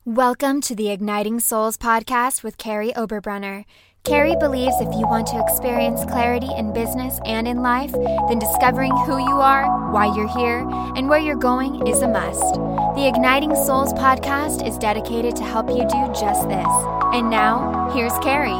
Welcome to the Igniting Souls podcast with Carrie Oberbrunner. Carrie believes if you want to experience clarity in business and in life, then discovering who you are, why you're here, and where you're going is a must. The Igniting Souls podcast is dedicated to help you do just this. And now, here's Carrie.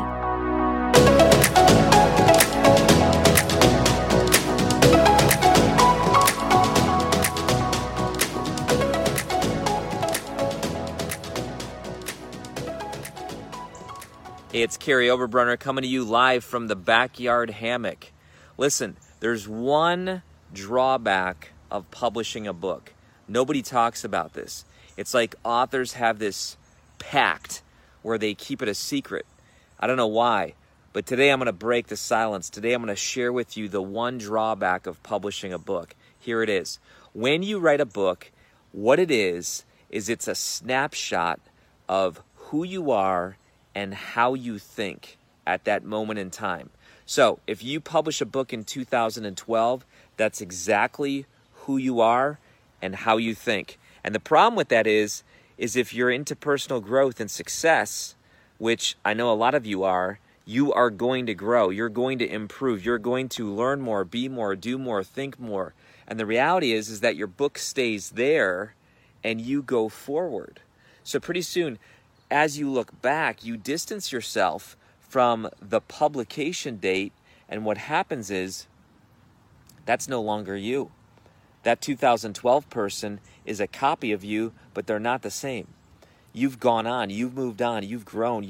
Hey, it's Carrie Oberbrunner coming to you live from the backyard hammock. Listen, there's one drawback of publishing a book. Nobody talks about this. It's like authors have this pact where they keep it a secret. I don't know why, but today I'm going to break the silence. Today I'm going to share with you the one drawback of publishing a book. Here it is. When you write a book, what it is it's a snapshot of who you are and how you think at that moment in time. So if you publish a book in 2012, that's exactly who you are and how you think. And the problem with that is if you're into personal growth and success, which I know a lot of you are going to grow. You're going to improve. You're going to learn more, be more, do more, think more. And the reality is that your book stays there and you go forward. So pretty soon, as you look back, you distance yourself from the publication date, and what happens is that's no longer you. That 2012 person is a copy of you, but they're not the same. You've gone on, you've moved on, you've grown,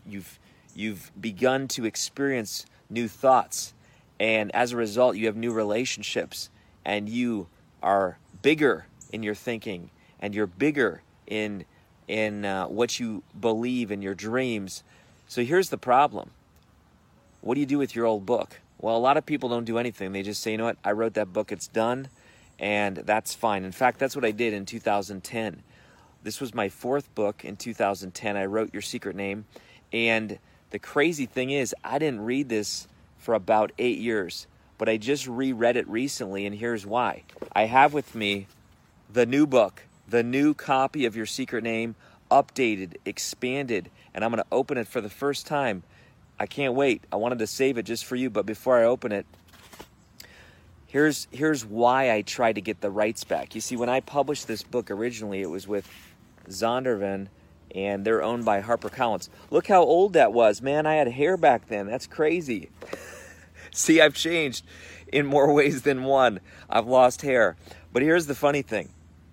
you've begun to experience new thoughts, and as a result, you have new relationships, and you are bigger in your thinking, and you're bigger in what you believe in your dreams. So here's the problem. What do you do with your old book? Well, a lot of people don't do anything. They just say, you know what, I wrote that book, it's done, and that's fine. In fact, that's what I did in 2010. This was my fourth book in 2010. I wrote Your Secret Name, and the crazy thing is I didn't read this for about 8 years, but I just reread it recently, and here's why. I have with me the new book, the new copy of Your Secret Name, updated, expanded, and I'm going to open it for the first time. I can't wait. I wanted to save it just for you, but before I open it, here's why I tried to get the rights back. You see, when I published this book originally, it was with Zondervan, and they're owned by HarperCollins. Look how old that was. Man, I had hair back then. That's crazy. See, I've changed in more ways than one. I've lost hair. But here's the funny thing.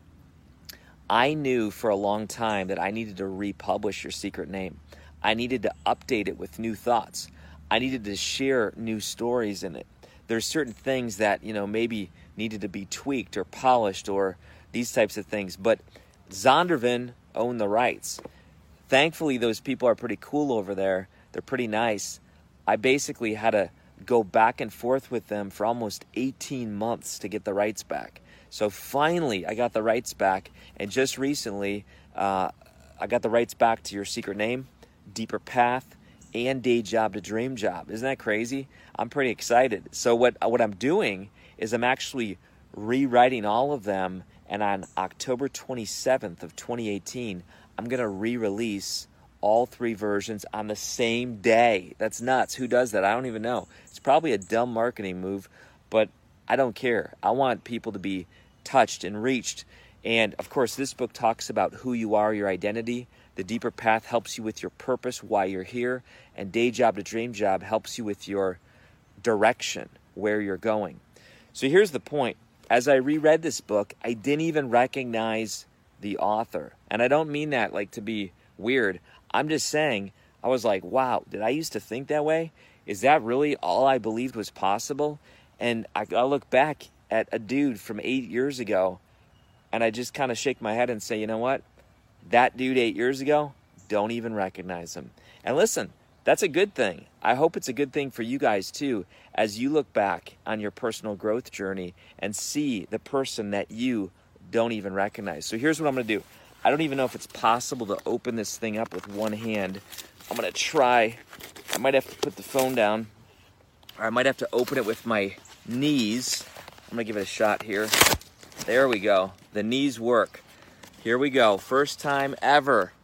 I knew for a long time that I needed to republish Your Secret Name. I needed to update it with new thoughts. I needed to share new stories in it. There's certain things that, maybe needed to be tweaked or polished or these types of things. But Zondervan owned the rights. Thankfully, those people are pretty cool over there. They're pretty nice. I basically had to go back and forth with them for almost 18 months to get the rights back. So finally, I got the rights back, and just recently, I got the rights back to Your Secret Name, Deeper Path, and Day Job to Dream Job. Isn't that crazy? I'm pretty excited. So what I'm doing is I'm actually rewriting all of them, and on October 27th of 2018, I'm going to re-release all three versions on the same day. That's nuts. Who does that? I don't even know. It's probably a dumb marketing move, but I don't care. I want people to be touched and reached. And of course, this book talks about who you are, your identity. The Deeper Path helps you with your purpose, why you're here. And Day Job to Dream Job helps you with your direction, where you're going. So here's the point. As I reread this book, I didn't even recognize the author. And I don't mean that like to be weird. I'm just saying, I was like, wow, did I used to think that way? Is that really all I believed was possible? And I look back at a dude from 8 years ago, and I just kind of shake my head and say, you know what? That dude 8 years ago, don't even recognize him. And listen, that's a good thing. I hope it's a good thing for you guys too, as you look back on your personal growth journey and see the person that you don't even recognize. So here's what I'm going to do. I don't even know if it's possible to open this thing up with one hand. I'm going to try. I might have to put the phone down, or I might have to open it with my knees. I'm going to give it a shot here. There we go. The knees work. Here we go. First time ever.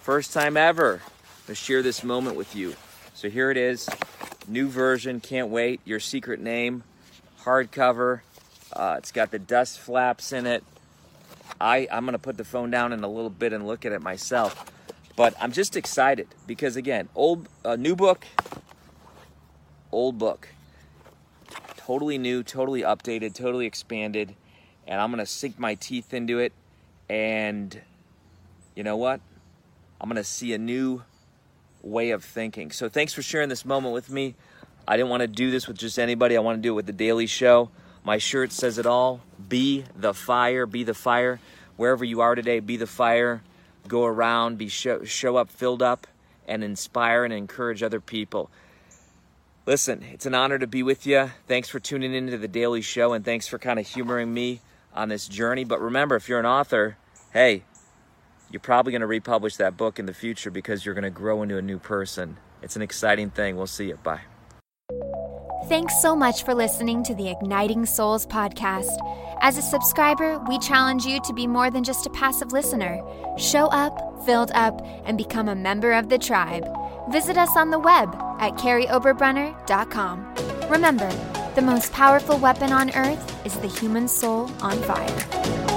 First time ever to share this moment with you. So here it is, new version, can't wait. Your Secret Name, hardcover. It's got the dust flaps in it. I'm going to put the phone down in a little bit and look at it myself. But I'm just excited because, again, new book, old book. Totally new, totally updated, totally expanded. And I'm going to sink my teeth into it. And you know what? I'm going to see a new way of thinking. So thanks for sharing this moment with me. I didn't want to do this with just anybody. I want to do it with The Daily Show. My shirt says it all. Be the fire. Be the fire. Wherever you are today, be the fire. Go around, show up filled up, and inspire and encourage other people. Listen, it's an honor to be with you. Thanks for tuning into The Daily Show, and thanks for kind of humoring me on this journey. But remember, if you're an author, hey, you're probably going to republish that book in the future because you're going to grow into a new person. It's an exciting thing. We'll see you. Bye. Thanks so much for listening to the Igniting Souls podcast. As a subscriber, we challenge you to be more than just a passive listener. Show up, filled up, and become a member of the tribe. Visit us on the web at carryoberbrunner.com. Remember, the most powerful weapon on earth is the human soul on fire.